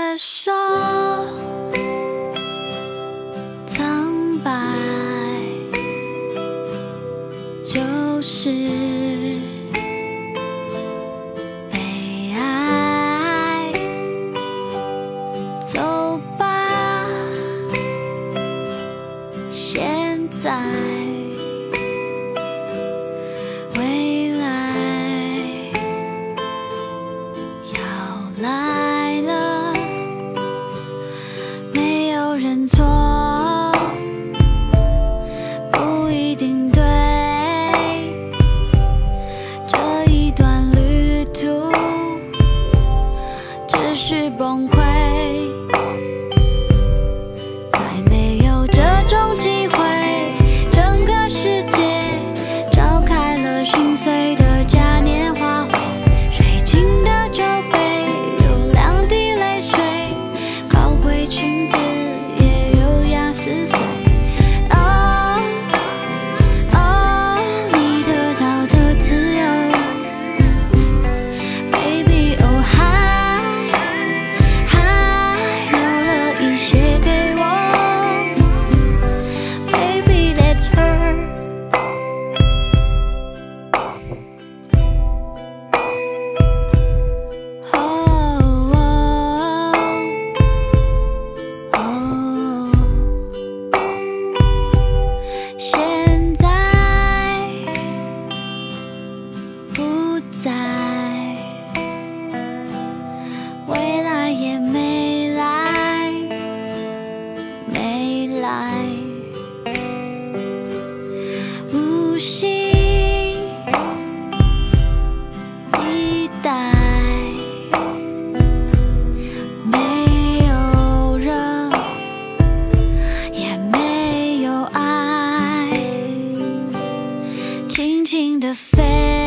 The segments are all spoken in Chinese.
接受苍白，就是悲哀。走吧，现在。未来要来了，没有人错，不一定对。这一段旅途只是崩溃，再没有这种机会。整个世界召开了心碎的嘉年华会，水晶的酒杯有2滴泪水，高贵裙子也有雅思碎。哦哦，你得到的自由 ，baby， 哦嗨嗨，留了一些给我 ，baby，let's hurt。现在不在，未来也没来，没来，无心地带。没有人，也没有爱，轻轻地飞，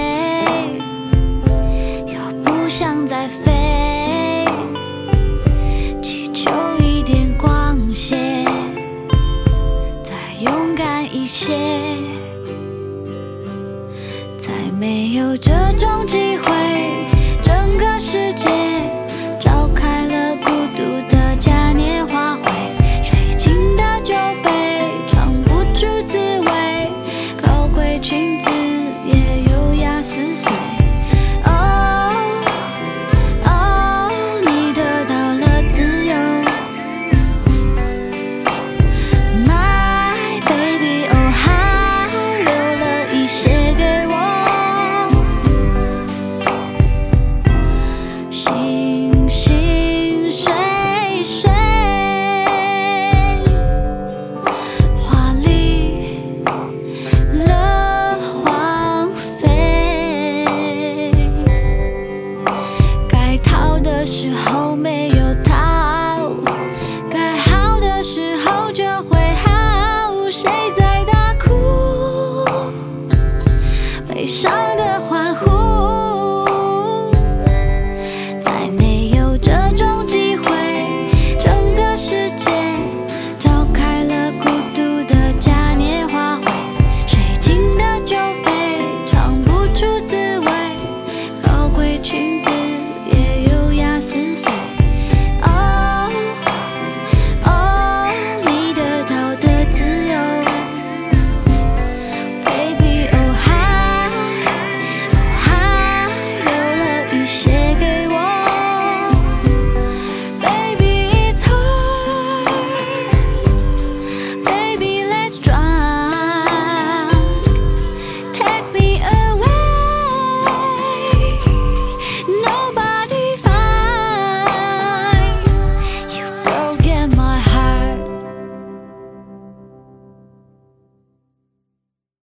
又不想再飞，祈求一点光线，再勇敢一些，再没有这种结